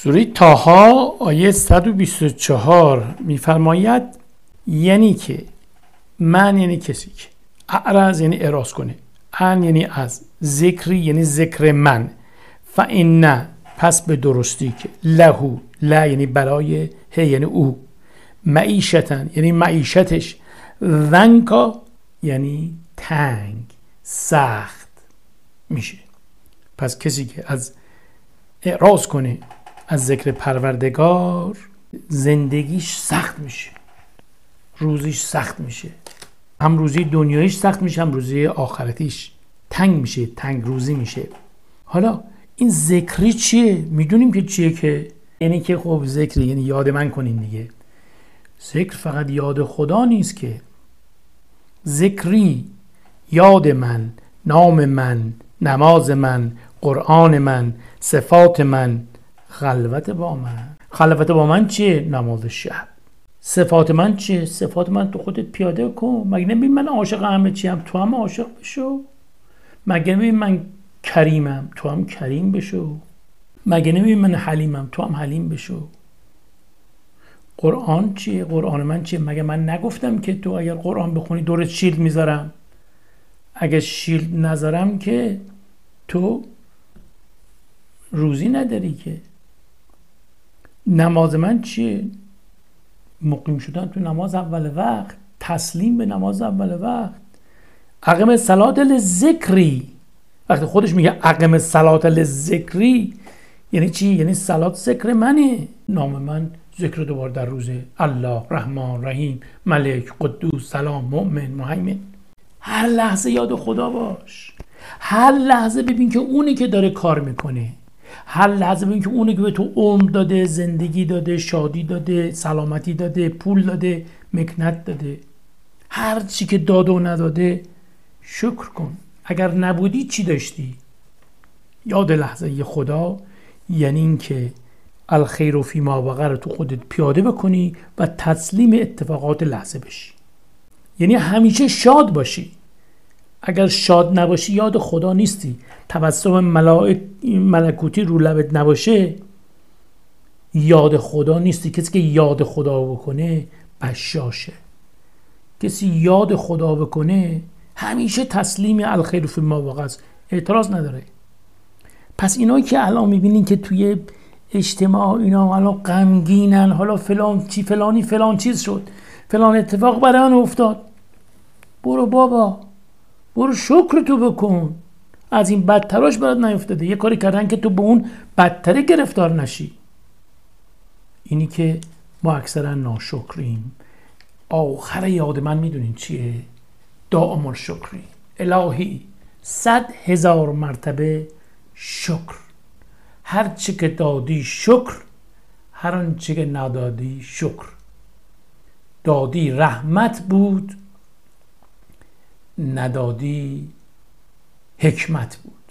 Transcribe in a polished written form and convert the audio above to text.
سوره طه آیه 124 میفرماید یعنی که من یعنی کسی که اعرض یعنی اعراض کنه، ان یعنی از، ذکری یعنی ذکر من، فإن پس به درستی که، لهو لا یعنی برای، he یعنی او، معیشتن یعنی معیشتش، ضنکا یعنی تنگ سخت میشه. پس کسی که از اعراض کنه از ذکر پروردگار زندگیش سخت میشه، روزیش سخت میشه، هم روزی دنیایش سخت میشه هم روزی آخرتیش تنگ میشه، تنگ روزی میشه. حالا این ذکری چیه؟ میدونیم که چیه، که یعنی که خب ذکری یعنی یاد من کنین دیگه. ذکر فقط یاد خدا نیست که، ذکری یاد من، نام من، نماز من، قرآن من، صفات من، خلوت با من. خلوت با من چیه؟ نماز شب. صفات من چیه؟ صفات من تو خودت پیاده کن. مگه نمی‌بینی من عاشق همه چیم؟ تو هم عاشق بشو. مگه نمی‌بینی من کریمم؟ تو هم کریم بشو. مگه نمی‌بینی من حلیمم؟ تو هم حلیم بشو. قرآن چیه؟ قرآن من چیه؟ مگه من نگفتم که تو اگر قرآن بخونی دورت شیلد میذارم؟ اگه شیلد نذارم که تو روزی نداری که. نماز من چیه؟ مقیم شدن تو نماز اول وقت، تسلیم به نماز اول وقت. اقم الصلاة للذکری، وقتی خودش میگه اقم الصلاة للذکری یعنی چی؟ یعنی صلات ذکر منه، نام من ذکر دوبار در روزه، الله، رحمان، رحیم، ملک، قدوس، سلام، مؤمن، مهیمن. هر لحظه یاد خدا باش، هر لحظه ببین که اونی که داره کار میکنه، هر لحظه ببین که اونی که به تو عمر داده، زندگی داده، شادی داده، سلامتی داده، پول داده، مکنت داده، هر چی که داده و نداده شکر کن. اگر نبودی چی داشتی؟ یاد لحظه خدا یعنی این که الخیر فی ما وقع رو تو خودت پیاده بکنی و تسلیم اتفاقات لحظه بشی، یعنی همیشه شاد باشی. اگر شاد نباشی یاد خدا نیستی، تبسم ملکوتی رو لبت نباشه یاد خدا نیستی. کسی که یاد خدا بکنه بشاشه، کسی یاد خدا بکنه همیشه تسلیم الخیر فی ما وقع است، اعتراض نداره. پس اینایی که الان میبینین که توی اجتماع اینا حالا غمگینن، حالا فلان چی فلانی فلان چیز شد، فلان اتفاق برای آن افتاد، برو بابا، برو شکر تو بکن، از این بدتراش برات نیفتاده. یه کاری کردن که تو به اون بدتره گرفتار نشی. اینی که ما اکثرا ناشکریم. آخر یاد من میدونین چیه؟ دائم الشکری. الهی 100,000 مرتبه شکر. هر چی که دادی شکر، هر آنچه که ندادی شکر. دادی رحمت بود، ندادی حکمت بود.